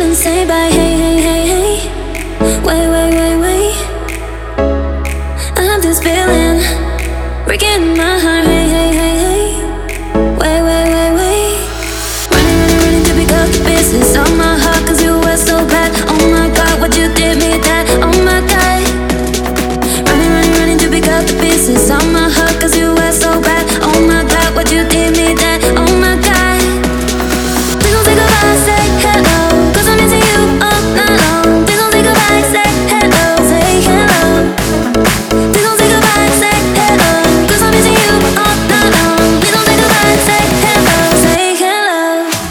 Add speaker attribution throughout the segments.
Speaker 1: even say bye. Hey, hey, hey, hey. Wait, wait, wait, wait. I have this feeling breaking my heart. Hey, hey, hey, hey. Wait, wait, wait, wait. Running, running, running to pick up the pieces on my heart, 'cause you were so bad. Oh my God, what you did me that? Oh my God. Running, running, running to pick up the pieces on my heart, 'cause you were so bad. Oh my God, what you did me that? Oh my God. Please don't say goodbye, say hello, 'cause I'm missing you all night long. Please don't say goodbye, say hello, say hello. Please don't say goodbye, say hello, 'cause I'm missing you all night long. Please don't say goodbye, say hello, say hello.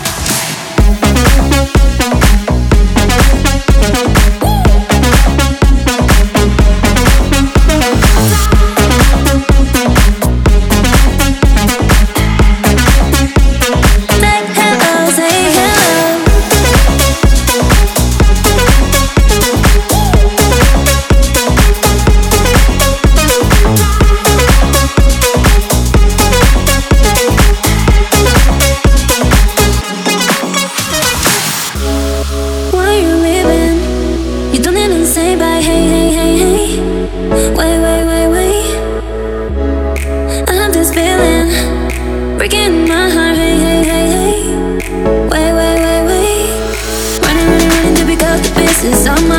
Speaker 1: Why you leaving? You don't even say bye. Hey, hey, hey, hey. Wait, wait, wait, wait. I have this feeling breaking my heart. Hey, hey, hey, hey. Wait, wait, wait, wait. Running, running, running to pick up the pieces on my